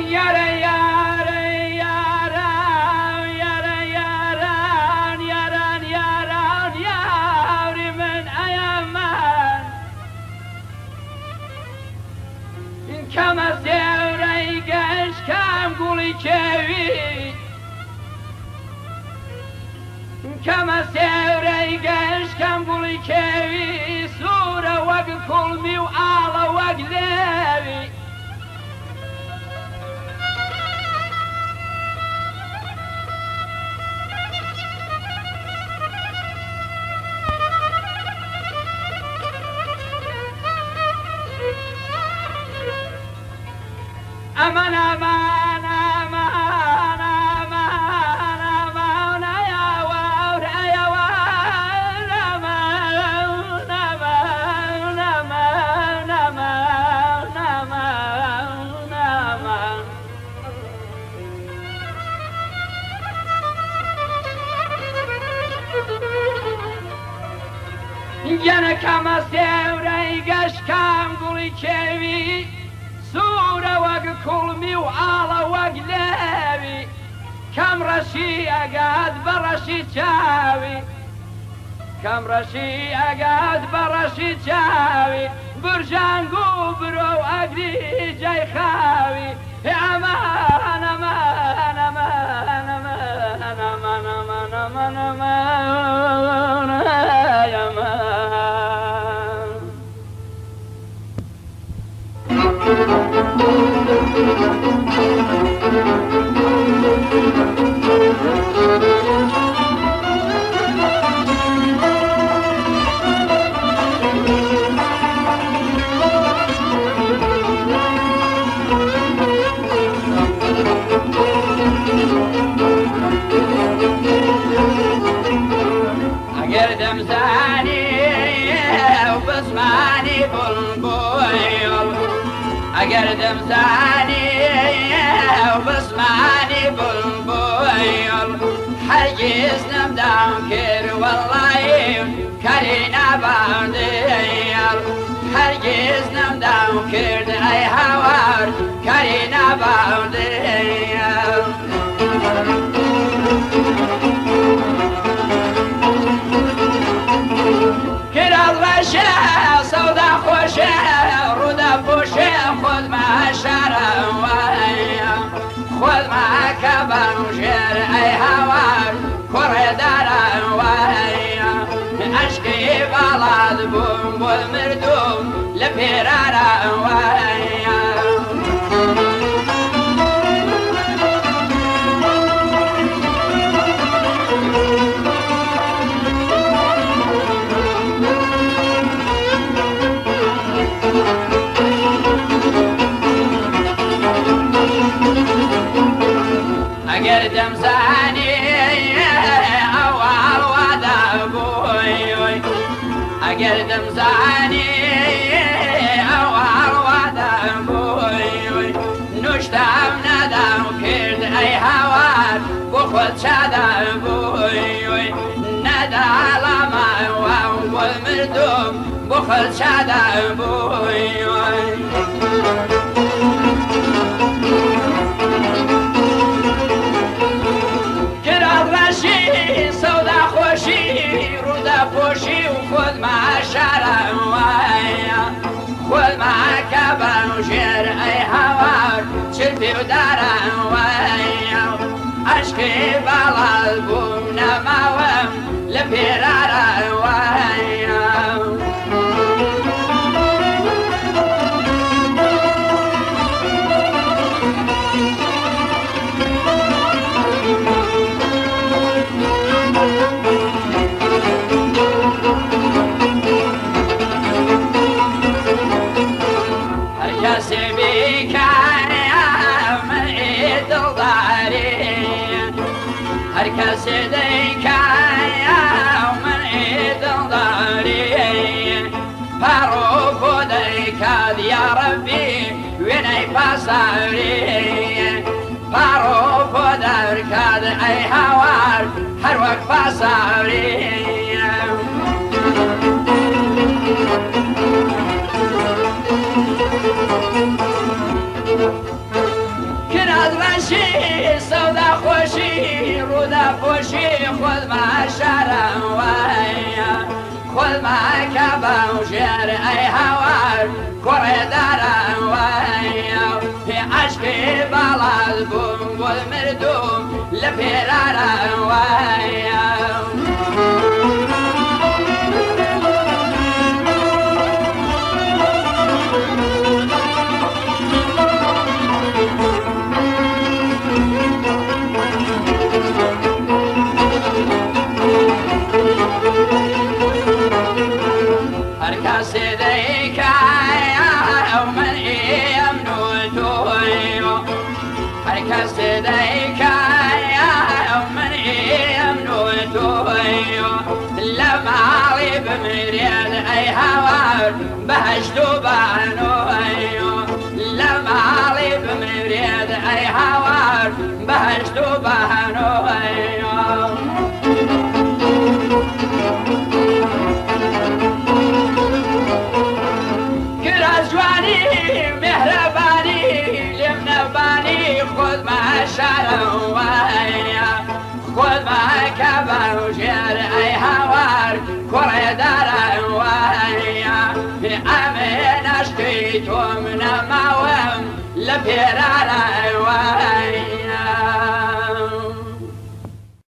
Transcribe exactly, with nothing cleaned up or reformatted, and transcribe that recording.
كما سيوري قش كم قولي كيوي صورة وق كلمي وآلة وق ليوي أمان أمان أمان أمان أمان يا وار يا وار أمان أمان أمان أمان أمان أمان جانا كما سيوري قش كام قولي كيوي صورة وق كلمي وآلة وق ليوي كم رشي أقاد برشي جاوي كم رشي أقاد برشي جاوي برجان قبرو أقري جاي خاوي أمان أمان أمان أمان أمان أمان أمان أمان يا أمان أقردم زاني وبسماني بالبويل أقردم زاني وبسماني بالبويل حجيز نمدام كير والله كرينا بانديل حجيز نمدام كير أي هوار كرينا بانديل كرا الغشاء سودا خوشاء رودا بوشاء خذ ما شرع خذ ما كبر وشير اي هوار كره دار ويا اشكي بلاد بوم بالمردوم لبيرارا ويا أقردم زاني أول ودا بوي أقردم زاني أول ودا بوي نشتم ندم كرد أي هوار بخود شدا بوي ندا لما وأول مردوم بخود شدا بوي سودا خوشي رودا بوشي وخذ مع شرع ويا خذ مع كبر وشير اي هوار شربي ودار ويا اشكي بلال بومنا موام لبيرار ويا هركس ديك يا من عيد ضاري فاروق ديك يا ربي ويني بصاري فاروق ديك اي هوار هروك بصاري هوار كوريدار ويا في عشقي بلاد بوم والمردوم لفرار ويا هركاس ذيك يا من يمنوتويو هركاس ذيك يا من يمنوتويو لما عيب مريد اي هوار بهجتو بانويو لما عيب مريد اي هوار بهجتو بانويو خذ ما شروا ويا خذ ما كبر وجر اي هوار كوريدار ويا امين اشتيتم من موم لفرار ويا